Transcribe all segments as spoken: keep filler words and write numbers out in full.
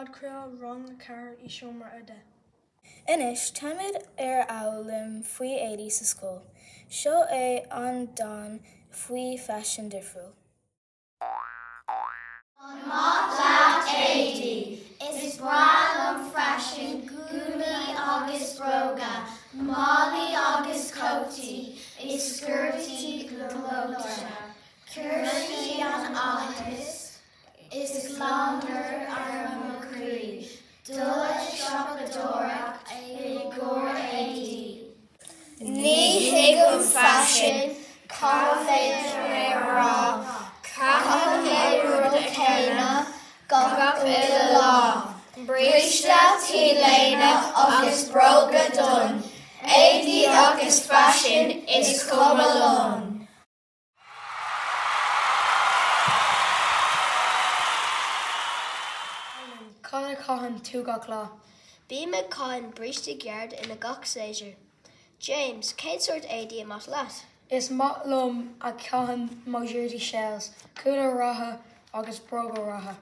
fadcréal rang car I seomra aige. Inis táimid ar amhlainn faoi éadaí sa scóil. Seo é an don faoi feisin difriúil. An maith leat éadaí is breá an freisin gúnaí agus bróga, málaí agus cótaí, is scuirtaí glóite. Cuirsaí an áthas, is glántar ar an macrí, dul seachadóireacht i gcóir éadaí. Ní thuigim freisin, cá féidir é rá, Caithfeá é rud a chéile, gach uile lá. Bríste tíléine agus bróga dún, éadaí agus freisin is cuma lún. Cána caitheann tú gach lá. Bí me cáin bríste geard ina gach séidir. James, céad sort éadaí a maith leat? Is maith liom a caitheann maisiúirtí shells, cúla ratha agus bróga ratha.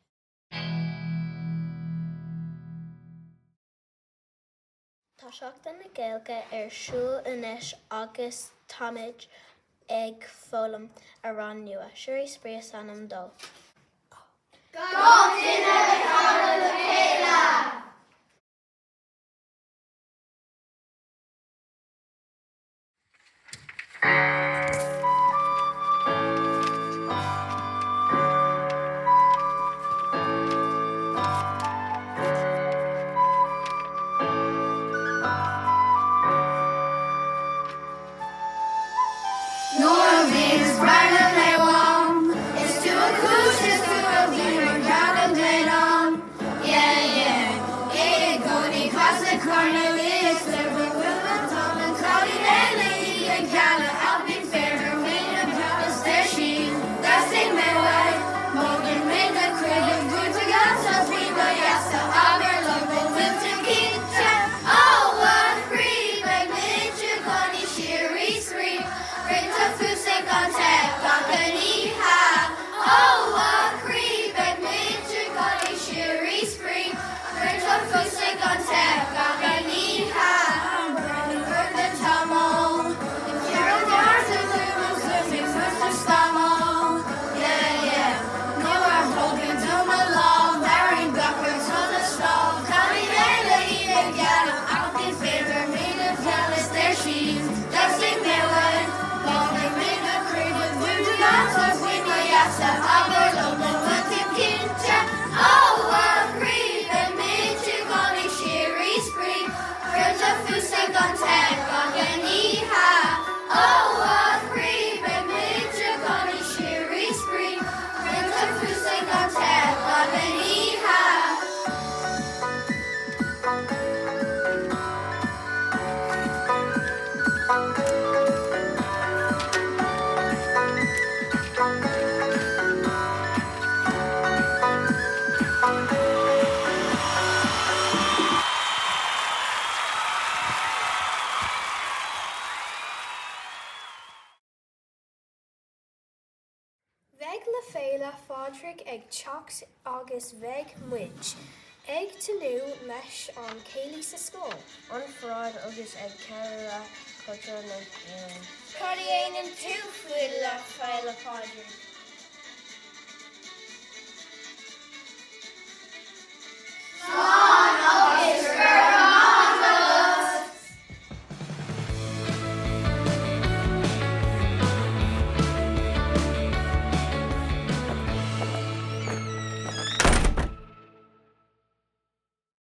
Tá seachtain na Gaeilge ar siúl inis agus táimid ag foghlaim a ran nua. Siúr is spríos anam dul. Go duine le cara le chéile! Bheidh le féile fádraigh ag teacht agus bheidh muid. Ag tanú leis an céilí sa scóil. An phrád agus ag ceithre cultúr na Cad é éanann tú faoi le féile fádraigh?